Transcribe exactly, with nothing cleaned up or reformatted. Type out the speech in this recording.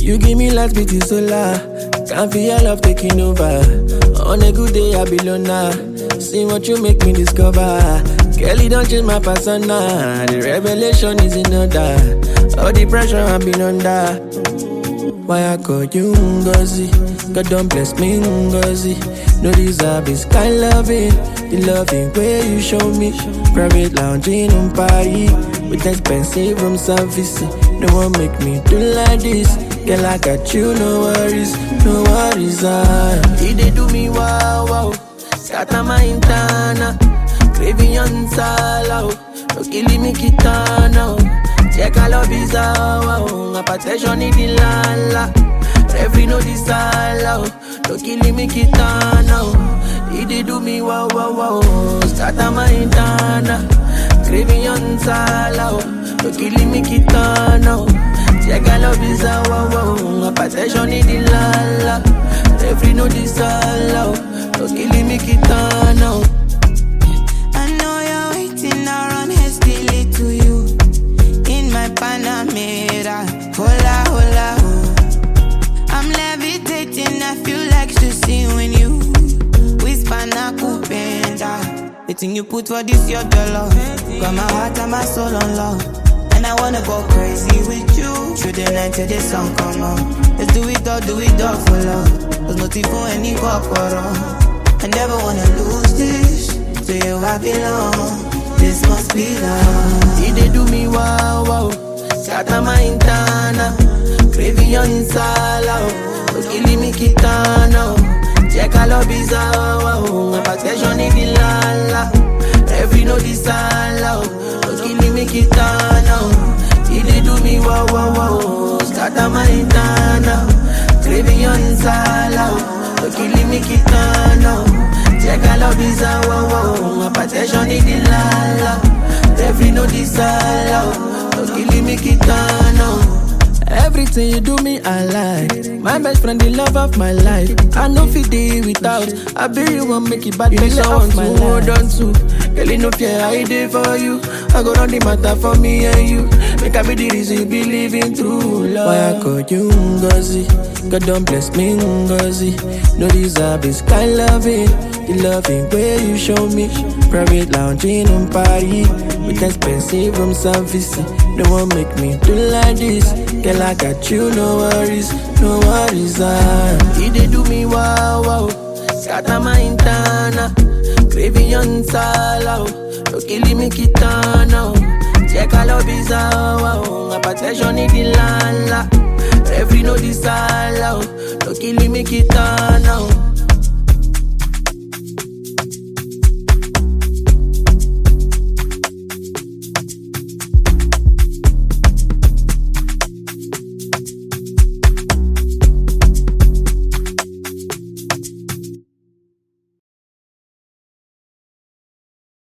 You give me last beat is solar. Can't feel your love taking over. On a good day I be loner. See what you make me discover. Kelly don't change my persona. The revelation is in order. All the pressure I've been under. Why I call you Ngozi? God don't bless me Ngozi. No deserve this kind loving. The loving way you show me. Private lounging on Paris with expensive room service. No one make me do like this. Girl, I got you, no worries, no worries. Ah, he they do me wow wow. Scatter my intana, craving on sala. No killing me kitana. Check all of his wow. My protection in the lala. Every no disala. No killing me kitana. He they do me wow wow wow. Scatter my intana, craving on sala. No killing me kitana. Check all of his wow wow. My protection in the lala. Every no disala. No killing me kitana. I know you're waiting around hastily to you in my Panamera. Hola, hola, oh. I'm levitating, I feel like to see when you whisper na kupenda. The thing you put for this your dollar. Got my heart and my soul on love. And I wanna go crazy with you. Through the night till the sun come on. Let's do it all, do it all for love. There's nothing for any corporal. I never wanna lose this. To you I belong. This must be love. He they do me wow wow. Scatter my intana, craving on sala. No killing me kitana. Check all of his wow. My protection in the lala. Every no disala. No killing me kitana. He they do me wow wow wow. Scatter my intana, craving on sala. No killing me kitana. Check all of his wow wow. My protection in the lala. Every no disala. No killing me kitana. Everything you do me, I like. My best friend, the love of my life. I know if it without. I bet you won't make it bad. You make off my life. Hold on to. Girl, you know fear I did for you. I go run the matter for me and you. Make I be the reason you believe in true love. Why I call you Ngozi? God don't bless me Ngozi. No deserve this kind loving. The loving way you show me. Private lounging on Paris with expensive room service. No one make me do like this. Girl, I got you, no worries, no worries. Ah, he they do me wow wow. Scatter my intana, craving on sala. No killing me kitana. Check all of his wow. My protection in the lala. Every no disala. No killing me kitana.